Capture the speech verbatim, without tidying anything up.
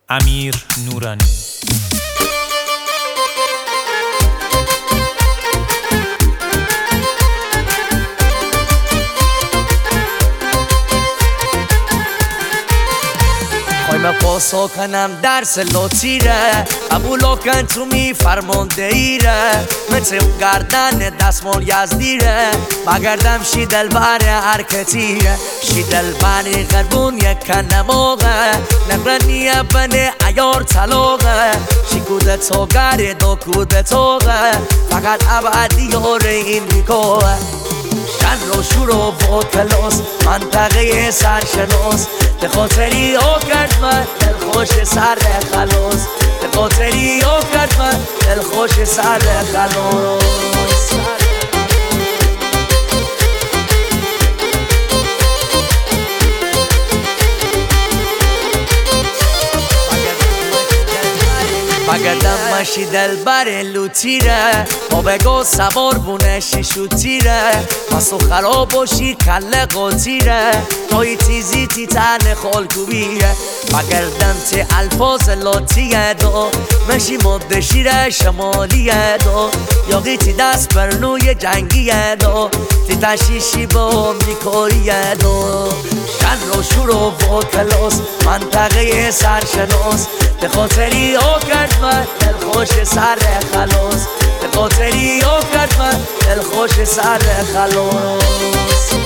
امیر نورانی. خواهیم پاسو کنم درس لطیره قبولو کن تو می فرمانده ایره مثل گردن دستمال یزدیره بگردم شی دلبر حرکتیره شی دلبر غربون یک کنماغه نقرنیه بنه ایار طلاقه شی کوده توگره دو کوده توغه فقط ابعدی یاره این میکوه شن رو شور و با کلاس منطقه سرشناس به خاطری او کرد من دل خوش سر خلاص به خاطری او کرد من دل خوش سر خلاص بگردم مشی دلبر لوتیره با بگو سوار بونشی شوتیره پسو خراب باشی کله قاطیره تایی تیزی تی تن خالکوبیه بگردم تی الفاظ لاتیه دو مشی مده شیره شمالیه دو یاقی تی دست برنوی جنگیه دو تی تشیشی با میکاریه دو شن رو شور و با کلاس منطقه سرشناس به خاطری او کرد من دل خوش سر خلاص به خاطری او کرد من دل خوش سر خلاص